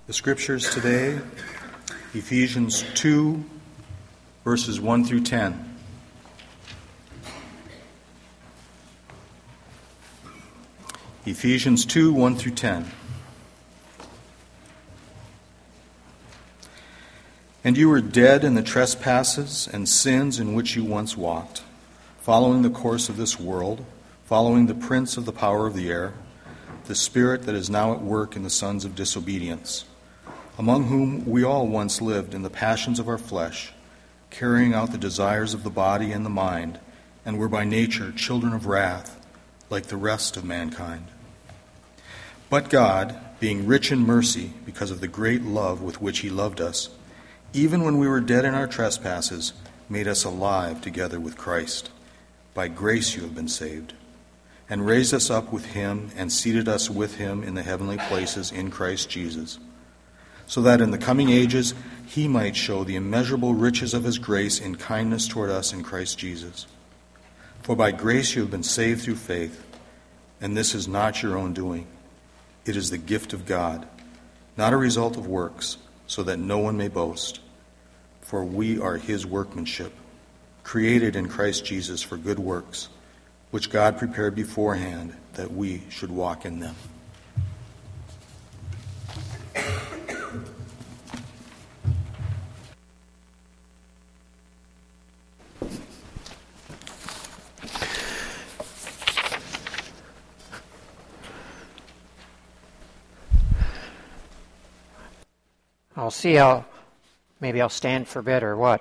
The scriptures today, Ephesians 2, verses 1 through 10. Ephesians 2, 1 through 10. And you were dead in the trespasses and sins in which you once walked, following the course of this world, following the prince of the power of the air, the spirit that is now at work in the sons of disobedience, among whom we all once lived in the passions of our flesh, carrying out the desires of the body and the mind, and were by nature children of wrath, like the rest of mankind. But God, being rich in mercy, because of the great love with which He loved us, even when we were dead in our trespasses, made us alive together with Christ. By grace you have been saved, and raised us up with Him, and seated us with Him in the heavenly places in Christ Jesus, so that in the coming ages He might show the immeasurable riches of His grace in kindness toward us in Christ Jesus. For by grace you have been saved through faith, and this is not your own doing. It is the gift of God, not a result of works, so that no one may boast. For we are His workmanship, created in Christ Jesus for good works, which God prepared beforehand that we should walk in them. I'll see how, maybe I'll stand for a bit or what.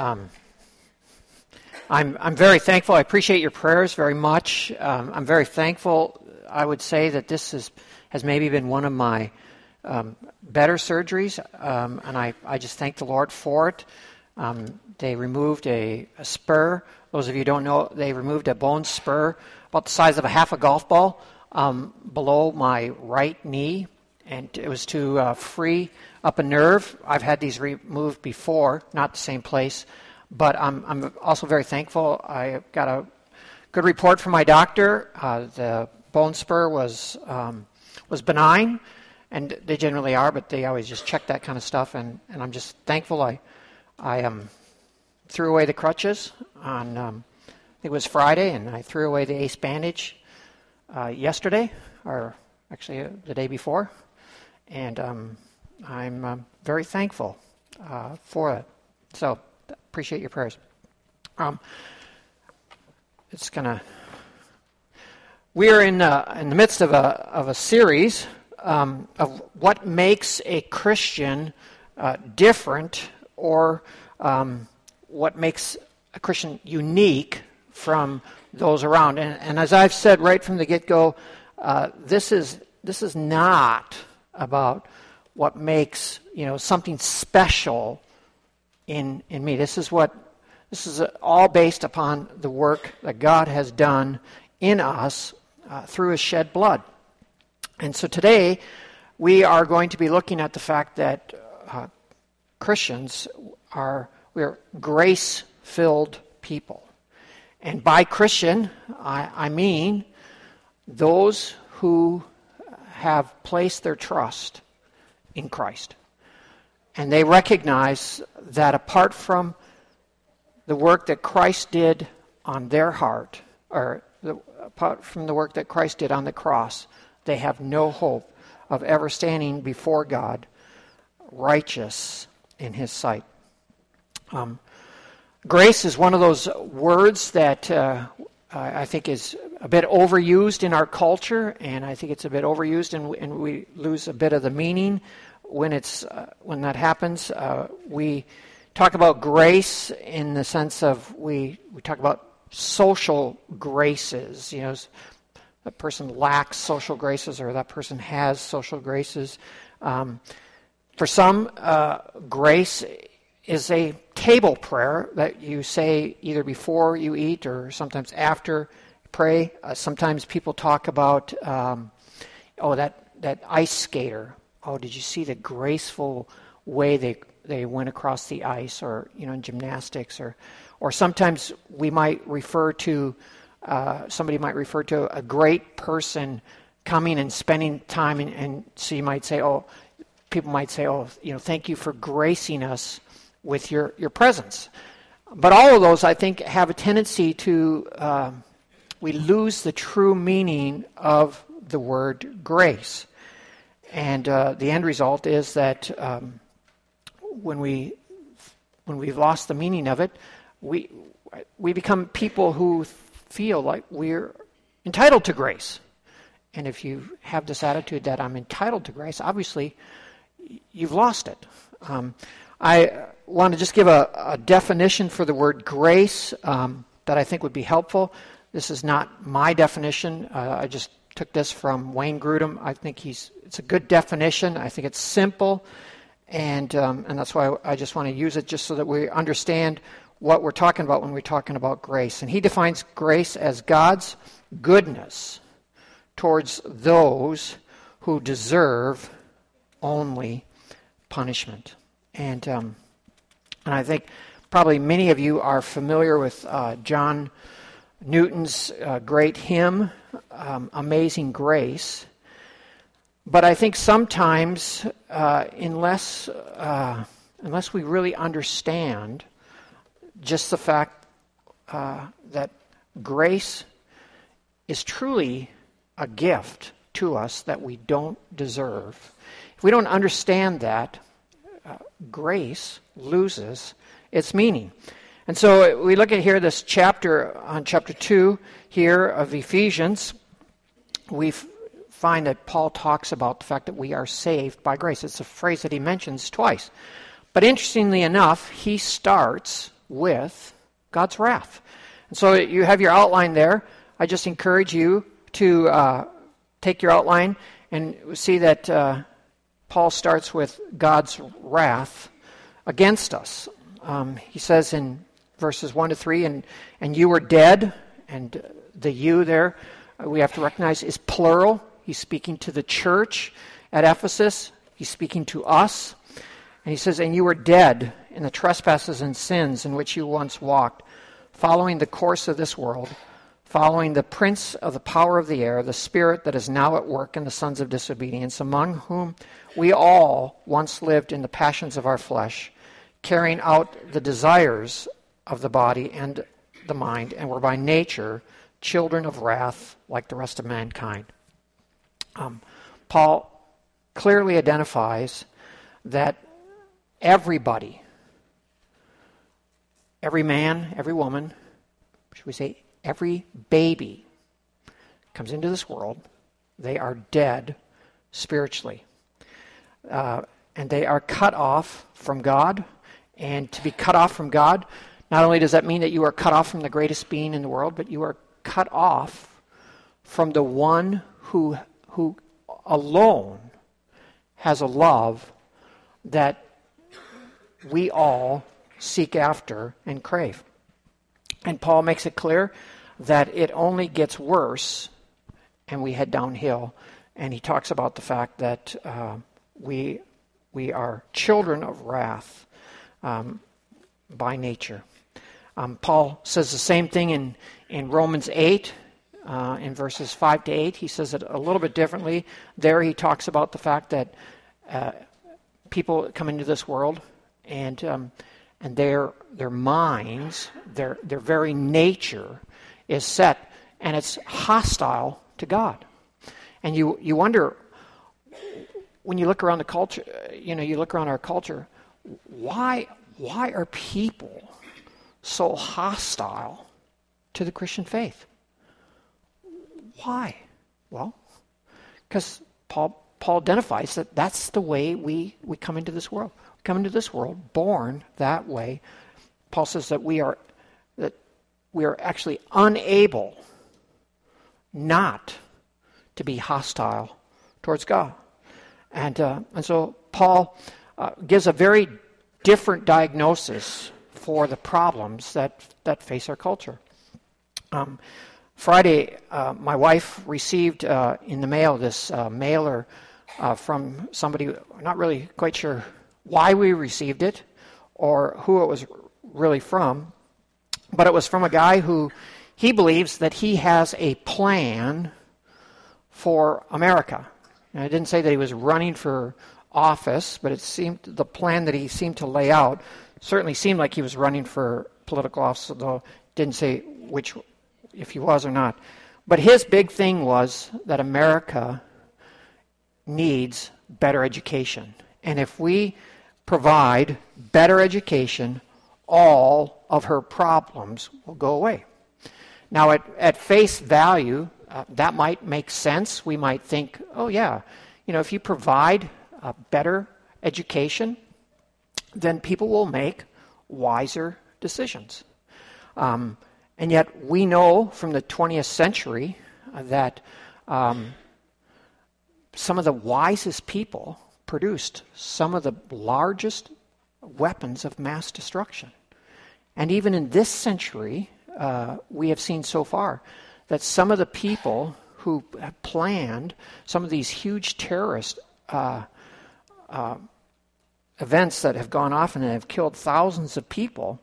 I'm very thankful. I appreciate your prayers very much. I'm very thankful. I would say that this has maybe been one of my better surgeries, and I just thank the Lord for it. They removed a spur. Those of you who don't know, they removed a bone spur about the size of half a golf ball below my right knee, and it was to free up a nerve. I've had these removed before, not the same place, but I'm also very thankful. I got a good report from my doctor. The bone spur was benign, and they generally are, but they always just check that kind of stuff, and I'm just thankful. I threw away the crutches on, I think it was Friday, and I threw away the ace bandage yesterday, or actually the day before, and I'm very thankful for it. So appreciate your prayers. We are in the midst of a series of what makes a Christian different, or what makes a Christian unique from those around. And as I've said right from the get-go, this is not about what makes something special in me. This is all based upon the work that God has done in us through His shed blood. And so today we are going to be looking at the fact that Christians we're grace-filled people. And by Christian, I mean those who have placed their trust in Christ. And they recognize that apart from the work that Christ did on their heart, or apart from the work that Christ did on the cross, they have no hope of ever standing before God righteous in His sight. Grace is one of those words that I think is a bit overused in our culture, and I think it's a bit overused, and we lose a bit of the meaning when that happens. We talk about grace in the sense of we talk about social graces. That person lacks social graces, or that person has social graces. For some, grace is a table prayer that you say either before you eat or sometimes after you pray. Sometimes people talk about, that ice skater. Oh, did you see the graceful way they went across the ice, or in gymnastics, or sometimes we might refer to somebody might refer to a great person coming and spending time, and so you might say, oh, people might say, oh, thank you for gracing us with your presence. But all of those, I think, have a tendency to, we lose the true meaning of the word grace. And the end result is that when we've lost the meaning of it, we become people who feel like we're entitled to grace. And if you have this attitude that I'm entitled to grace, obviously you've lost it. I want to just give a definition for the word grace that I think would be helpful. This is not my definition. I just took this from Wayne Grudem. I think it's a good definition. I think it's simple, and that's why I just want to use it just so that we understand what we're talking about when we're talking about grace. And he defines grace as God's goodness towards those who deserve only punishment. And I think probably many of you are familiar with John Newton's great hymn, Amazing Grace. But I think sometimes, unless we really understand just the fact that grace is truly a gift to us that we don't deserve, if we don't understand that, grace loses its meaning. And so we look at here this chapter, on chapter 2 here of Ephesians, we find that Paul talks about the fact that we are saved by grace. It's a phrase that he mentions twice. But interestingly enough, he starts with God's wrath. And so you have your outline there. I just encourage you to take your outline and see that Paul starts with God's wrath against us. He says in verses 1 to 3, and you were dead, and the you there, we have to recognize, is plural. He's speaking to the church at Ephesus. He's speaking to us. And he says, and you were dead in the trespasses and sins in which you once walked, following the course of this world, following the prince of the power of the air, the spirit that is now at work in the sons of disobedience, among whom we all once lived in the passions of our flesh, carrying out the desires of the body and the mind, and were by nature children of wrath like the rest of mankind. Paul clearly identifies that everybody, every man, every woman, should we say every baby comes into this world, they are dead spiritually. And they are cut off from God. And to be cut off from God, not only does that mean that you are cut off from the greatest being in the world, but you are cut off from the one who alone has a love that we all seek after and crave. And Paul makes it clear that it only gets worse and we head downhill. And he talks about the fact that we are children of wrath by nature. Paul says the same thing in Romans 8, in verses 5 to 8. He says it a little bit differently. There he talks about the fact that people come into this world and their minds, their very nature is set, and it's hostile to God. And you wonder, when you look around the culture, you look around our culture, why are people so hostile to the Christian faith? Why? Well, because Paul identifies that that's the way we come into this world. We come into this world born that way. Paul says that we are actually unable not to be hostile towards God. And so Paul gives a very different diagnosis for the problems that face our culture. Friday, my wife received in the mail this mailer from somebody, not really quite sure why we received it or who it was really from, but it was from a guy who he believes that he has a plan for America. And I didn't say that he was running for office, but it seemed the plan that he seemed to lay out certainly seemed like he was running for political office, although didn't say which, if he was or not. But his big thing was that America needs better education. And if we provide better education, all of her problems will go away. Now, at face value, that might make sense. We might think, oh yeah, if you provide better education, then people will make wiser decisions. And yet we know from the 20th century that some of the wisest people produced some of the largest weapons of mass destruction. And even in this century, we have seen so far that some of the people who have planned some of these huge terrorist events that have gone off and have killed thousands of people,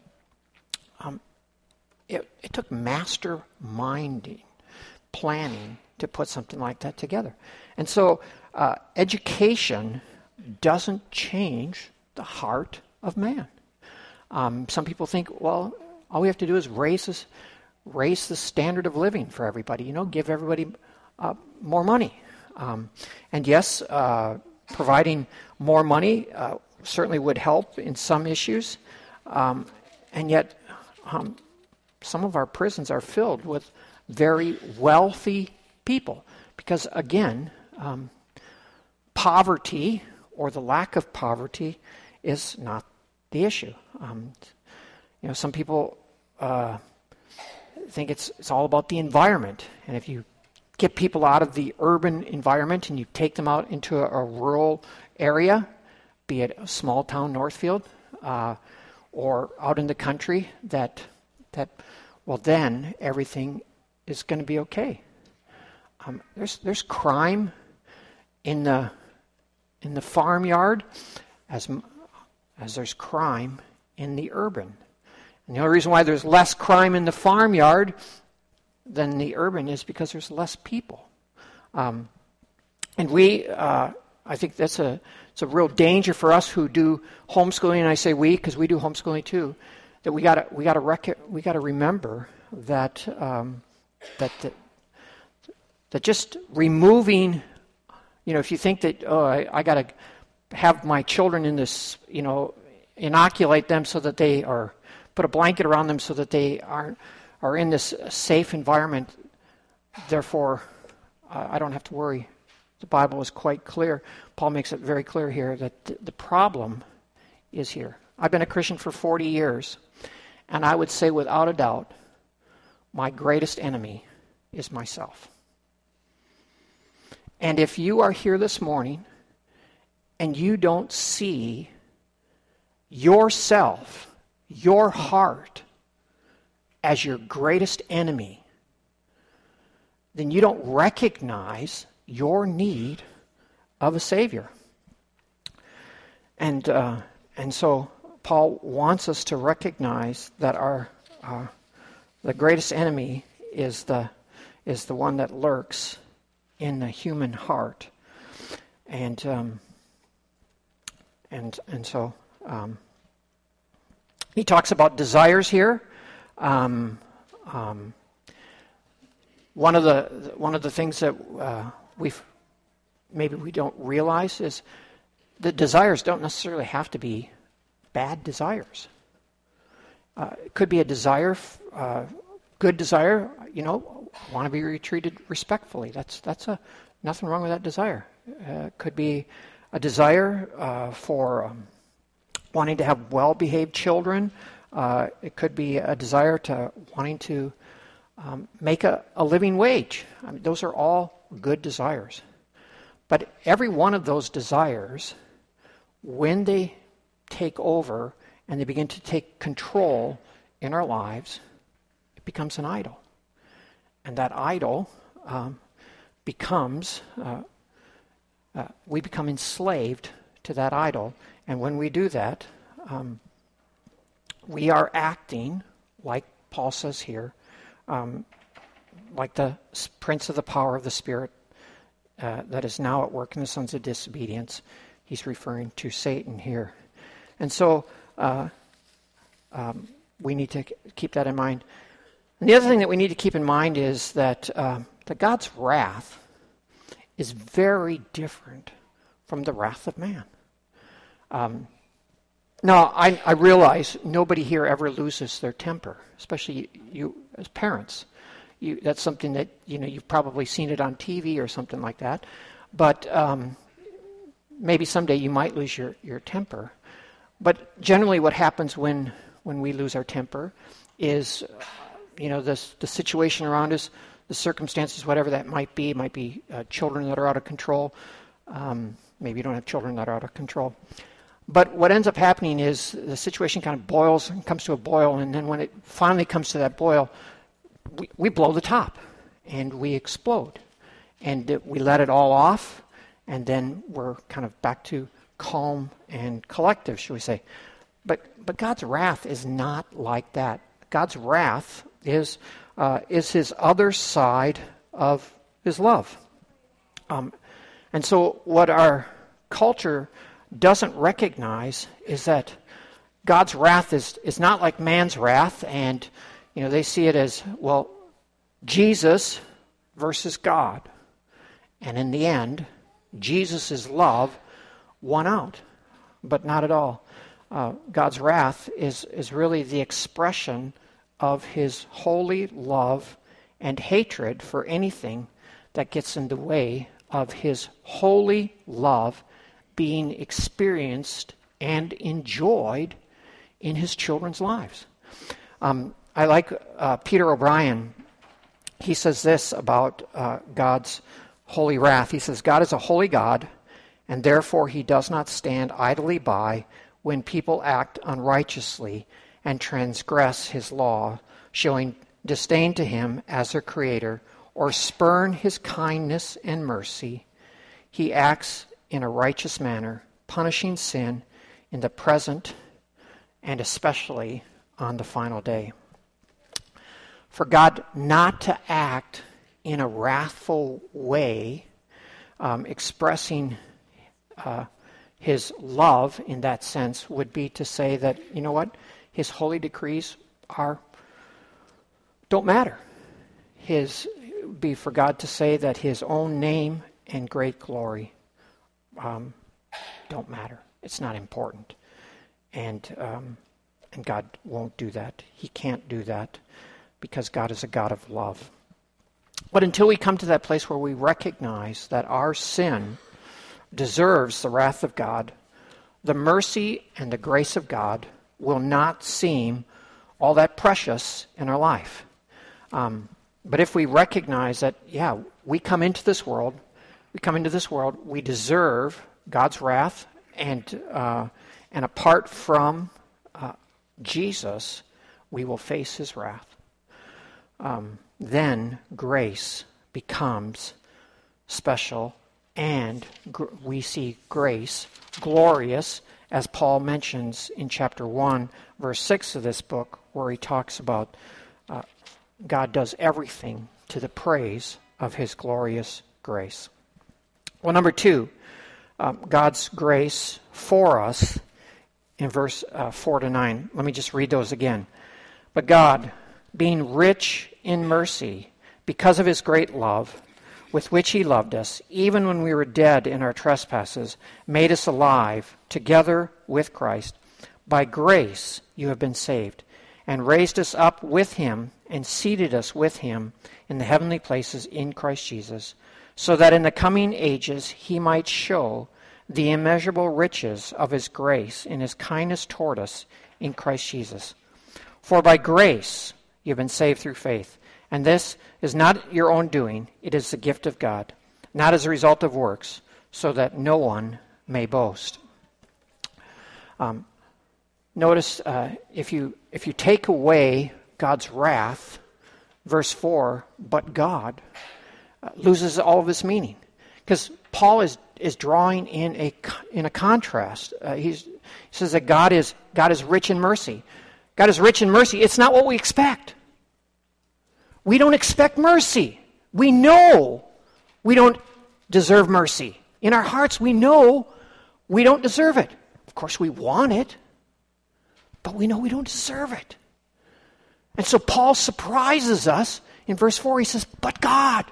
it took masterminding, planning to put something like that together. And so education doesn't change the heart of man. Some people think, well, all we have to do is raise the standard of living for everybody, give everybody more money. And yes, providing more money certainly would help in some issues. And yet, some of our prisons are filled with very wealthy people. Because again, poverty or the lack of poverty is not the issue. Some people think it's all about the environment. And if you get people out of the urban environment and you take them out into a rural area, be it a small town, Northfield, or out in the country, well, then everything is going to be okay. There's crime in the farmyard as there's crime in the urban. And the only reason why there's less crime in the farmyard than the urban is because there's less people. And I think it's a real danger for us who do homeschooling, and I say we because we do homeschooling too. That we gotta remember that that just removing, if you think that I gotta have my children in this, inoculate them so that they are, put a blanket around them so that they are in this safe environment. Therefore, I don't have to worry. The Bible is quite clear. Paul makes it very clear here that the problem is here. I've been a Christian for 40 years, and I would say without a doubt, my greatest enemy is myself. And if you are here this morning and you don't see yourself, your heart, as your greatest enemy, then you don't recognize your need of a Savior. And so Paul wants us to recognize that the greatest enemy is the one that lurks in the human heart, and so he talks about desires here. One of the things that we don't realize is that desires don't necessarily have to be bad desires. It could be a desire, good desire. Want to be treated respectfully. That's nothing wrong with that desire. Could be a desire for wanting to have well-behaved children. It could be a desire to wanting to make a living wage. I mean, those are all good desires. But every one of those desires, when they take over and they begin to take control in our lives, it becomes an idol. And that idol becomes, we become enslaved to that idol. And when we do that, we are acting, like Paul says here, like the prince of the power of the Spirit that is now at work in the sons of disobedience, he's referring to Satan here. And so we need to keep that in mind. And the other thing that we need to keep in mind is that God's wrath is very different from the wrath of man. Now, I realize nobody here ever loses their temper, especially you as parents. That's something that, you've probably seen it on TV or something like that. But maybe someday you might lose your temper. But generally what happens when we lose our temper is, the situation around us, the circumstances, whatever that might be. It might be children that are out of control. Maybe you don't have children that are out of control. But what ends up happening is the situation kind of boils and comes to a boil, and then when it finally comes to that boil, we blow the top, and we explode. And we let it all off, and then we're kind of back to calm and collective, should we say. But God's wrath is not like that. God's wrath is his other side of his love. And so what our culture doesn't recognize is that God's wrath is not like man's wrath, and they see it as, well, Jesus versus God. And in the end, Jesus' love won out. But not at all. God's wrath is really the expression of his holy love and hatred for anything that gets in the way of his holy love being experienced and enjoyed in his children's lives. I like Peter O'Brien. He says this about God's holy wrath. He says, God is a holy God, and therefore he does not stand idly by when people act unrighteously and transgress his law, showing disdain to him as their creator, or spurn his kindness and mercy. He acts in a righteous manner, punishing sin in the present and especially on the final day. For God not to act in a wrathful way, expressing his love in that sense, would be to say that, his holy decrees don't matter. It would be for God to say that his own name and great glory don't matter. It's not important. And God won't do that. He can't do that because God is a God of love. But until we come to that place where we recognize that our sin deserves the wrath of God, the mercy and the grace of God will not seem all that precious in our life. But if we recognize that, we come into this world, we deserve God's wrath, and apart from Jesus, we will face his wrath. Then grace becomes special, and we see grace glorious, as Paul mentions in chapter 1, verse 6 of this book, where he talks about God does everything to the praise of his glorious grace. Well, number 2, God's grace for us in verse 4 to 9. Let me just read those again. But God, being rich in mercy, because of his great love, with which he loved us, even when we were dead in our trespasses, made us alive together with Christ. By grace you have been saved, and raised us up with him, and seated us with him in the heavenly places in Christ Jesus, so that in the coming ages he might show the immeasurable riches of his grace in his kindness toward us in Christ Jesus. For by grace you have been saved through faith, and this is not your own doing, it is the gift of God, not as a result of works, so that no one may boast. Notice if you take away God's wrath, verse 4, but God, loses all of its meaning. Because Paul is drawing in a contrast. He says that God is rich in mercy. God is rich in mercy. It's not what we expect. We don't expect mercy. We know we don't deserve mercy. In our hearts, we know We don't deserve it. Of course, we want it, but we know we don't deserve it. And so Paul surprises us in verse 4. He says, but God.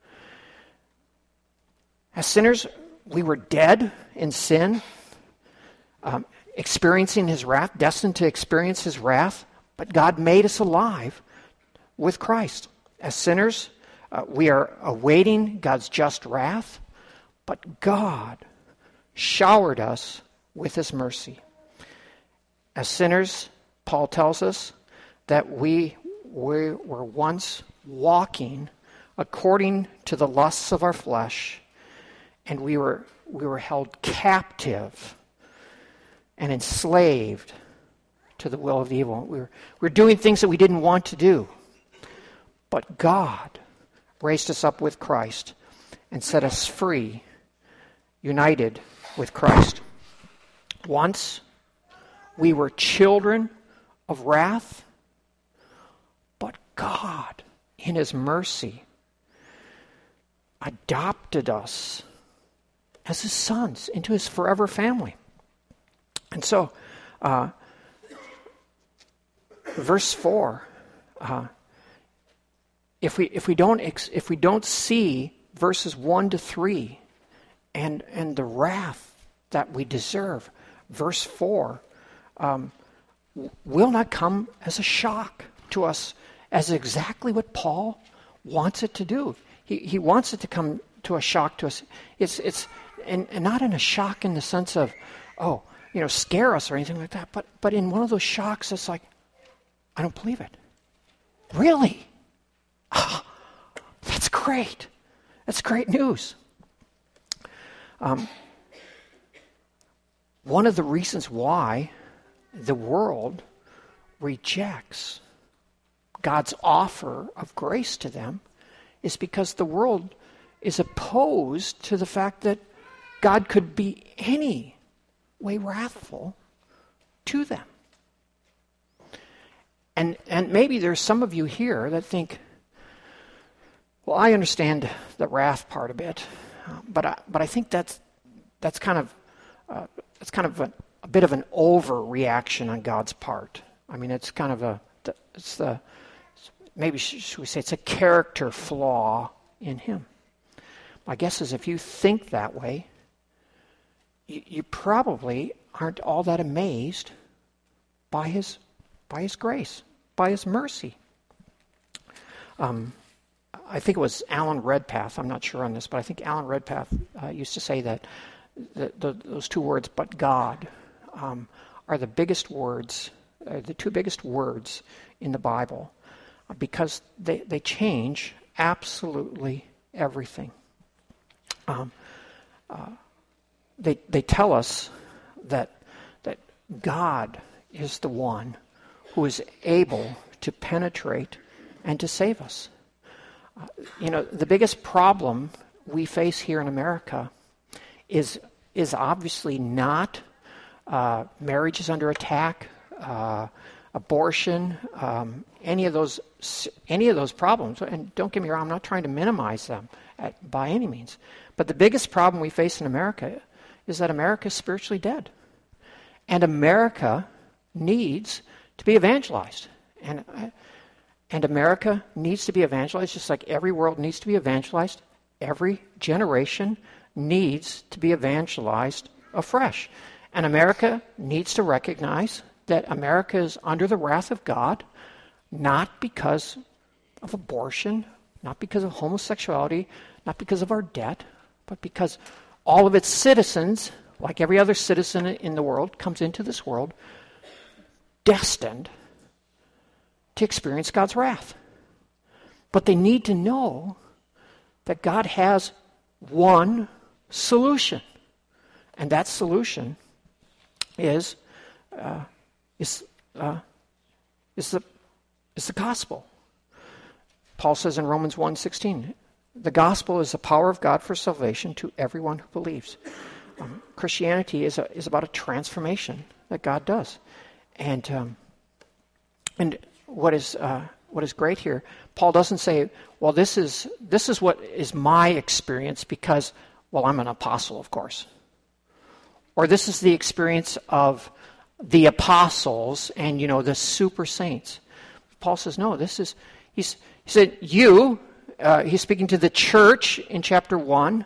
As sinners, we were dead in sin, experiencing his wrath, destined to experience his wrath, but God made us alive with Christ. As sinners, we are awaiting God's just wrath, but God showered us with his mercy. As sinners, Paul tells us that we were once walking according to the lusts of our flesh, and we were held captive and enslaved to the will of the evil. We were doing things that we didn't want to do. But God raised us up with Christ and set us free, united with Christ. Once we were children of wrath, but God, in his mercy, adopted us as his sons into his forever family. And so, verse 4, if we don't see verses 1 to 3 and the wrath that we deserve, verse 4 will not come as a shock to us, as exactly what Paul wants it to do. He wants it to come to a shock to us. It's not in a shock in the sense of, scare us or anything like that, but in one of those shocks that's like, I don't believe it. Really? Oh, that's great. That's great news. One of the reasons why the world rejects God's offer of grace to them is because the world is opposed to the fact that God could be any way wrathful to them. And maybe there's some of you here that think, well, I understand the wrath part a bit, but I think that's kind of a bit of an overreaction on God's part. I mean, it's kind of maybe should we say it's a character flaw in him. My guess is if you think that way, you probably aren't all that amazed by his grace, by his mercy. I think it was Alan Redpath, I'm not sure on this, but I think Alan Redpath used to say that those two words, but God, are the biggest words, the two biggest words in the Bible, because they change absolutely everything. They tell us that God is the one who is able to penetrate and to save us. The biggest problem we face here in America is obviously not marriage is under attack, abortion, any of those problems. And don't get me wrong, I'm not trying to minimize them by any means. But the biggest problem we face in America is that America is spiritually dead. And America needs to be evangelized. And America needs to be evangelized just like every world needs to be evangelized. Every generation needs to be evangelized afresh. And America needs to recognize that America is under the wrath of God, not because of abortion, not because of homosexuality, not because of our debt, but because all of its citizens, like every other citizen in the world, comes into this world destined to experience God's wrath. But they need to know that God has one solution. And that solution is the gospel. Paul says in Romans 1:16, the gospel is the power of God for salvation to everyone who believes. Christianity is about a transformation that God does. And what is great here, Paul doesn't say, well, this is what is my experience because, well, I'm an apostle, of course. or this is the experience of the apostles and, the super saints. Paul says, no, he said, he's speaking to the church in chapter 1,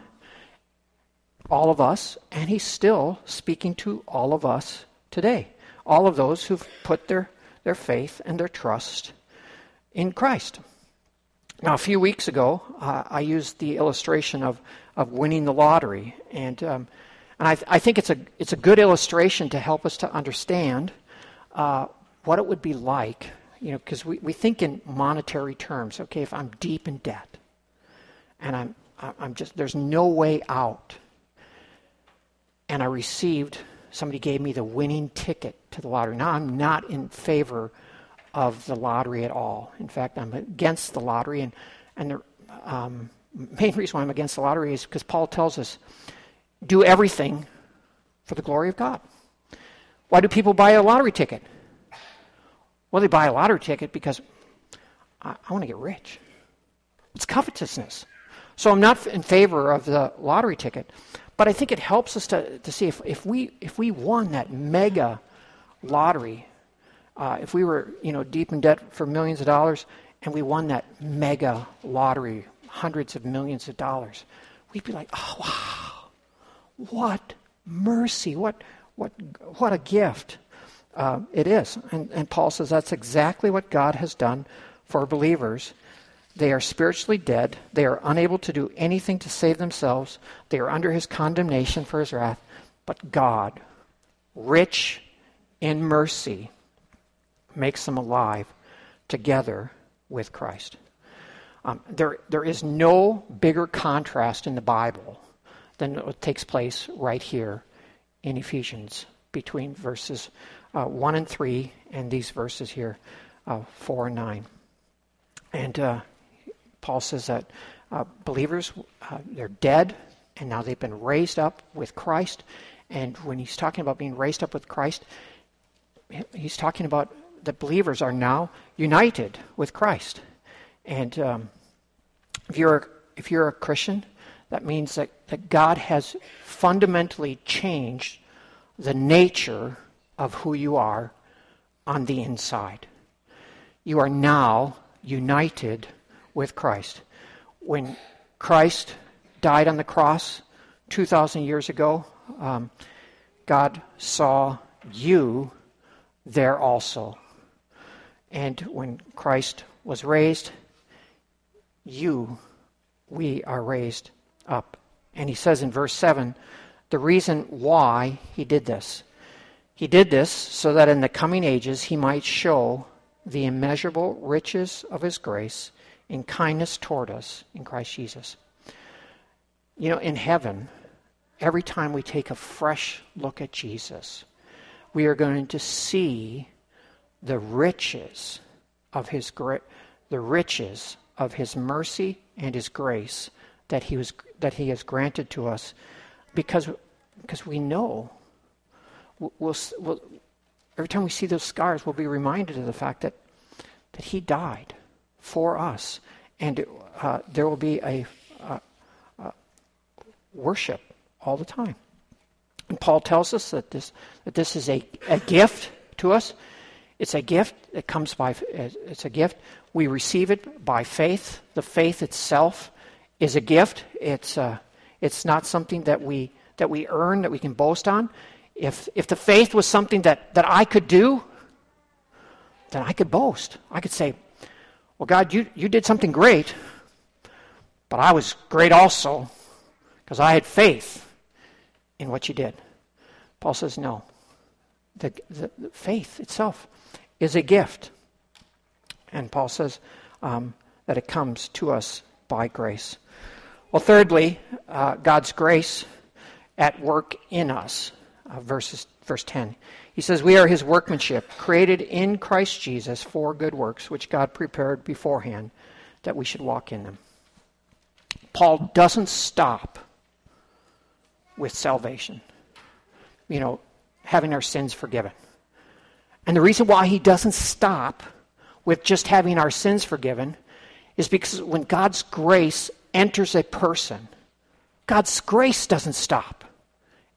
all of us, and he's still speaking to all of us today. All of those who've put their faith and their trust in Christ. Now, a few weeks ago, I used the illustration of winning the lottery, and I think it's a good illustration to help us to understand what it would be like, because we think in monetary terms. Okay, if I'm deep in debt, and I'm just, there's no way out, and somebody gave me the winning ticket to the lottery. Now, I'm not in favor of the lottery at all. In fact, I'm against the lottery, and the main reason why I'm against the lottery is because Paul tells us, do everything for the glory of God. Why do people buy a lottery ticket? Well, they buy a lottery ticket because I want to get rich. It's covetousness. So I'm not in favor of the lottery ticket, but I think it helps us to see if we won that mega lottery, if we were deep in debt for millions of dollars and we won that mega lottery, hundreds of millions of dollars, we'd be like, oh wow, what mercy, what a gift it is. And Paul says that's exactly what God has done for believers. They are spiritually dead. They are unable to do anything to save themselves. They are under his condemnation for his wrath. But God, rich in mercy, makes them alive together with Christ. There is no bigger contrast in the Bible than what takes place right here in Ephesians between verses 1 and 3 and these verses here, 4 and 9. And Paul says that believers, they're dead, and now they've been raised up with Christ. And when he's talking about being raised up with Christ, he's talking about the believers are now united with Christ. And if you're a Christian, that means that God has fundamentally changed the nature of who you are on the inside. You are now united with Christ. When Christ died on the cross 2,000 years ago, God saw you there also. And when Christ was raised, we are raised up. And he says in verse 7, the reason why he did this. He did this so that in the coming ages he might show the immeasurable riches of his grace in kindness toward us in Christ Jesus. In heaven, every time we take a fresh look at Jesus, we are going to see the riches of his mercy and his grace that he has granted to us, because we know we'll every time we see those scars, we'll be reminded of the fact that he died for us, and there will be a worship all the time. And Paul tells us that this is a gift to us. It's a gift. It comes it's a gift. We receive it by faith. The faith itself is a gift. It's not something that we earn, that we can boast on. If the faith was something that I could do, then I could boast. I could say, well, God, you did something great, but I was great also because I had faith in what you did. Paul says, no. The faith itself is a gift. And Paul says that it comes to us by grace. Well, thirdly, God's grace at work in us. Verse 10. He says, we are his workmanship, created in Christ Jesus for good works, which God prepared beforehand that we should walk in them. Paul doesn't stop with salvation, having our sins forgiven. And the reason why he doesn't stop with just having our sins forgiven is because when God's grace enters a person, God's grace doesn't stop.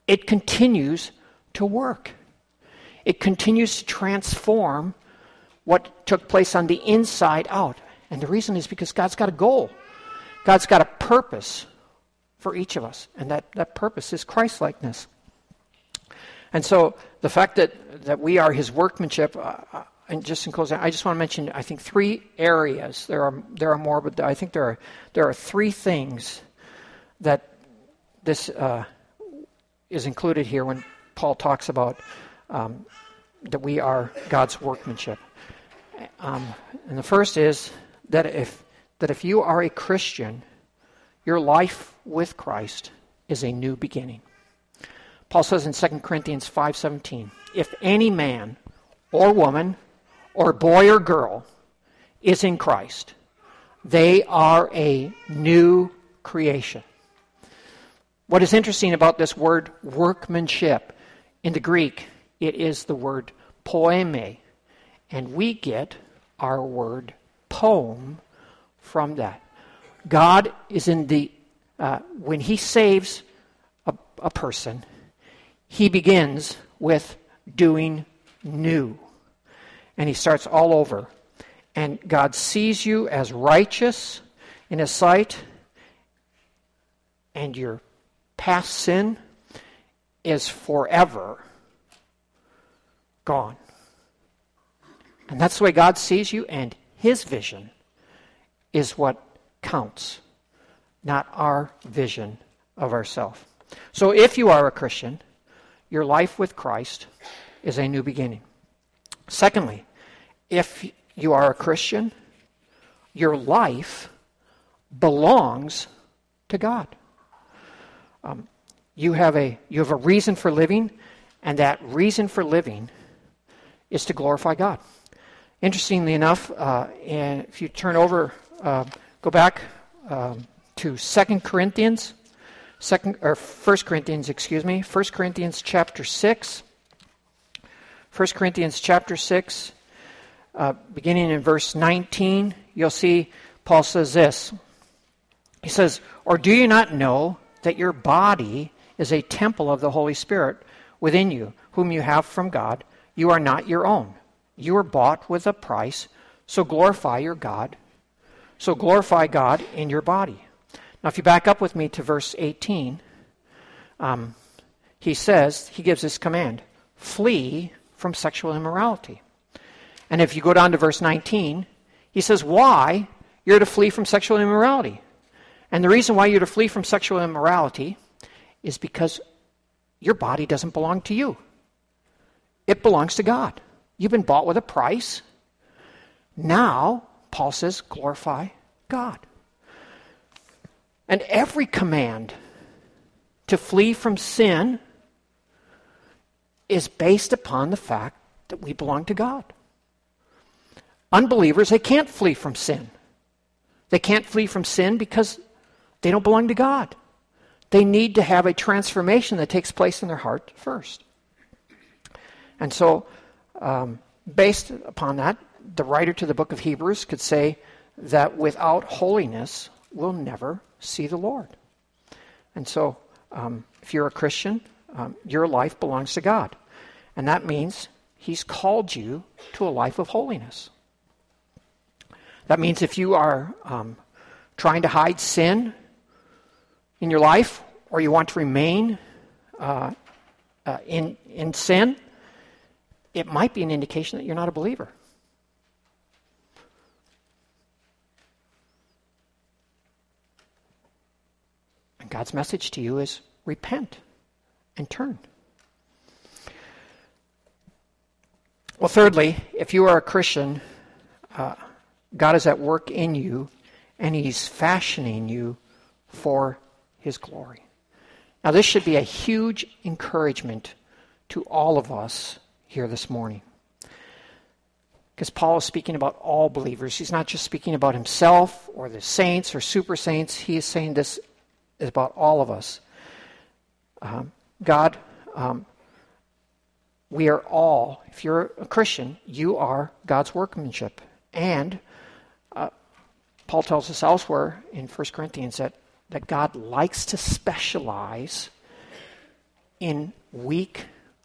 it continues to work. It continues to transform what took place on the inside out. And the reason is because God's got a goal. God's got a purpose for each of us. And that purpose is Christ-likeness. And so the fact that we are his workmanship, and just in closing, I just want to mention, I think, 3 areas. There are more, but I think there are 3 things that this is included here when Paul talks about that we are God's workmanship. And the first is that if you are a Christian, your life with Christ is a new beginning. Paul says in 2 Corinthians 5:17, if any man or woman or boy or girl is in Christ, they are a new creation. What is interesting about this word workmanship, in the Greek, it is the word poeme, and we get our word poem from that. God is in the, when he saves a person, he begins with doing new. And he starts all over. And God sees you as righteous in his sight, and your past sin is forever gone. And that's the way God sees you, and his vision is what counts, not our vision of ourselves. So if you are a Christian, your life with Christ is a new beginning. Secondly, if you are a Christian, your life belongs to God. You have a reason for living, and that reason for living is to glorify God. Interestingly enough, and if you turn over, go back to 1 Corinthians chapter 6. 1 Corinthians chapter 6, beginning in verse 19, you'll see Paul says this. He says, or do you not know that your body is a temple of the Holy Spirit within you, whom you have from God? You are not your own. You were bought with a price, so glorify your God. So glorify God in your body. Now, if you back up with me to verse 18, he gives this command, flee from sexual immorality. And if you go down to verse 19, he says why you're to flee from sexual immorality. And the reason why you're to flee from sexual immorality is because your body doesn't belong to you. It belongs to God. You've been bought with a price. Now, Paul says, glorify God. And every command to flee from sin is based upon the fact that we belong to God. Unbelievers, they can't flee from sin. They can't flee from sin because they don't belong to God. They need to have a transformation that takes place in their heart first. And so, based upon that, the writer to the book of Hebrews could say that without holiness, we'll never see the Lord. And so, if you're a Christian, your life belongs to God. And that means he's called you to a life of holiness. That means if you are trying to hide sin in your life, or you want to remain in sin, it might be an indication that you're not a believer. And God's message to you is repent and turn. Well, thirdly, if you are a Christian, God is at work in you, and he's fashioning you for his glory. Now, this should be a huge encouragement to all of us here this morning. Because Paul is speaking about all believers. He's not just speaking about himself or the saints or super saints. He is saying this is about all of us. God, we are all, if you're a Christian, you are God's workmanship. And Paul tells us elsewhere in 1 Corinthians that God likes to specialize in weak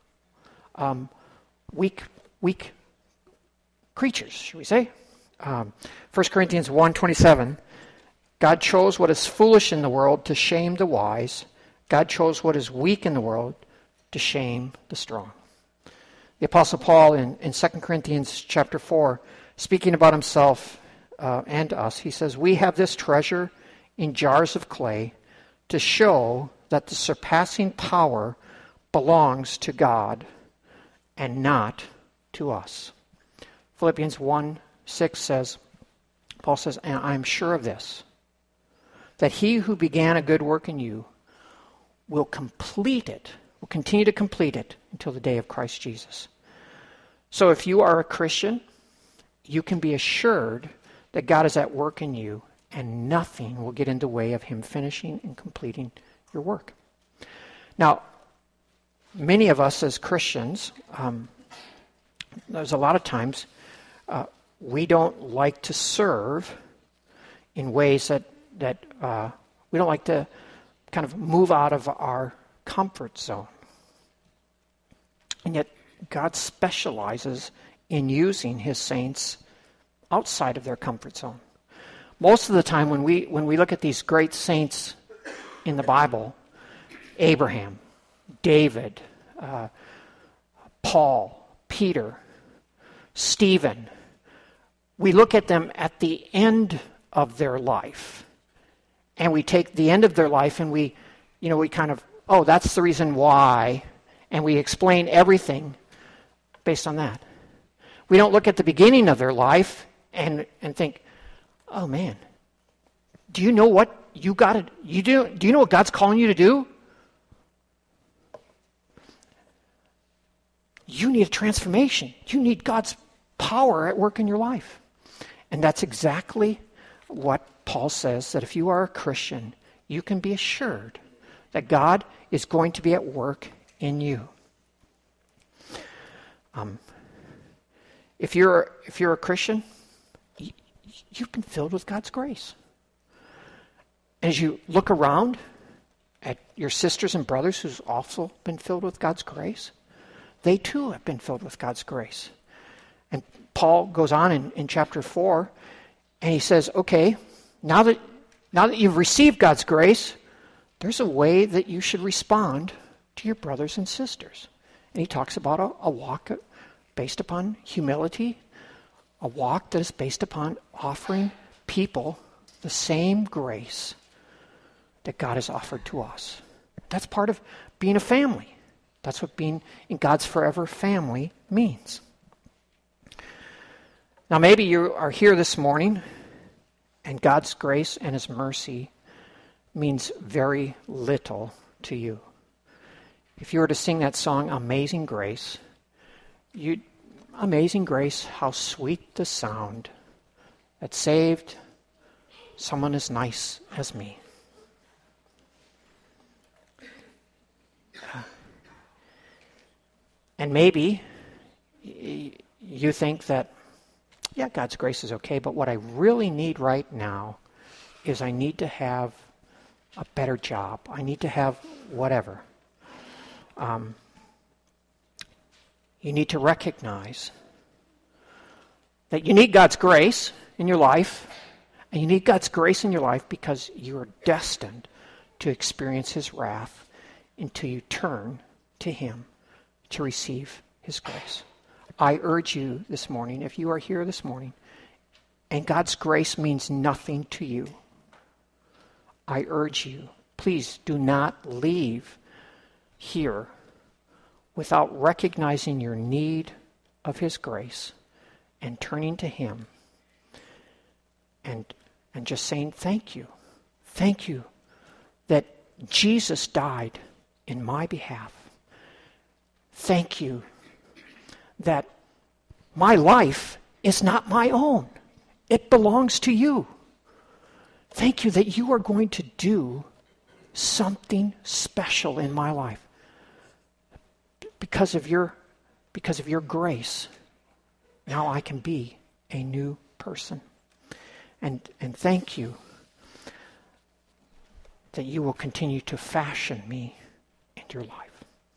creatures, should we say? 1 Corinthians 1:27, God chose what is foolish in the world to shame the wise. God chose what is weak in the world to shame the strong. The Apostle Paul in 2 Corinthians chapter 4, speaking about himself and us, he says, we have this treasure in jars of clay to show that the surpassing power belongs to God and not to us. Philippians 1:6 says, Paul says, and I am sure of this, that he who began a good work in you will complete it, will continue to complete it until the day of Christ Jesus. So if you are a Christian, you can be assured that God is at work in you and nothing will get in the way of him finishing and completing your work. Now, many of us as Christians, there's a lot of times we don't like to serve in ways that we don't like to kind of move out of our comfort zone. And yet God specializes in using his saints outside of their comfort zone. Most of the time when we look at these great saints in the Bible, Abraham, David, Paul, Peter, Stephen, we look at them at the end of their life. And we take the end of their life and we kind of, that's the reason why, and we explain everything based on that. We don't look at the beginning of their life and think, oh man, do you know what do you know what God's calling you to do? You need a transformation. You need God's power at work in your life. And that's exactly what Paul says, that if you are a Christian, you can be assured that God is going to be at work in you. If you're a Christian, you've been filled with God's grace. As you look around at your sisters and brothers who's also been filled with God's grace, they too have been filled with God's grace. And Paul goes on in chapter 4, and he says, okay, now that you've received God's grace, there's a way that you should respond to your brothers and sisters. And he talks about a walk based upon humility, a walk that is based upon offering people the same grace that God has offered to us. That's part of being a family. That's what being in God's forever family means. Now maybe you are here this morning and God's grace and his mercy means very little to you. If you were to sing that song, Amazing Grace, Amazing Grace, how sweet the sound that saved someone as nice as me. And maybe you think that, yeah, God's grace is okay, but what I really need right now is I need to have a better job. I need to have whatever. You need to recognize that you need God's grace in your life, and you need God's grace in your life because you are destined to experience his wrath until you turn to him to receive his grace. I urge you this morning, if you are here this morning, and God's grace means nothing to you, I urge you, please do not leave here without recognizing your need of his grace and turning to him and just saying, thank you. Thank you that Jesus died in my behalf. Thank you that my life is not my own. It belongs to you. Thank you that you are going to do something special in my life. Because of your grace, now I can be a new person. And thank you that you will continue to fashion me into your life.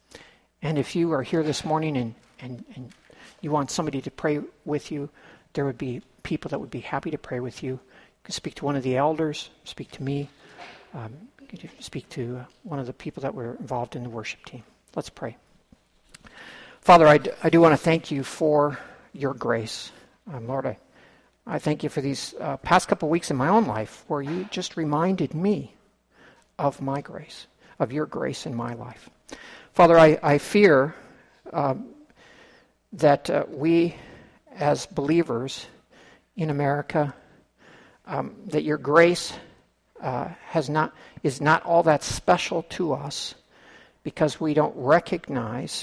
And if you are here this morning and you want somebody to pray with you, there would be people that would be happy to pray with you. You can speak to one of the elders, speak to me, you can speak to one of the people that were involved in the worship team. Let's pray. Father, I do want to thank you for your grace. Lord, I thank you for these past couple weeks in my own life where you just reminded me of my grace, of your grace in my life. Father, I fear that we as believers in America, that your grace is not all that special to us because we don't recognize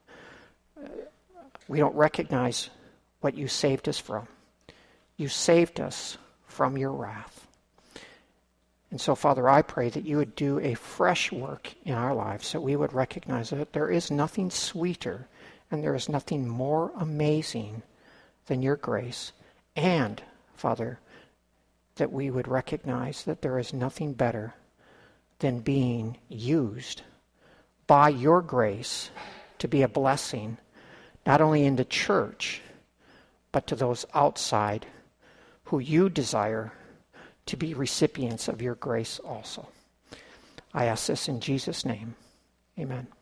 what you saved us from. You saved us from your wrath. And so, Father, I pray that you would do a fresh work in our lives, that we would recognize that there is nothing sweeter and there is nothing more amazing than your grace. And, Father, that we would recognize that there is nothing better than being used by your grace to be a blessing, not only in the church, but to those outside who you desire to be recipients of your grace also. I ask this in Jesus' name. Amen.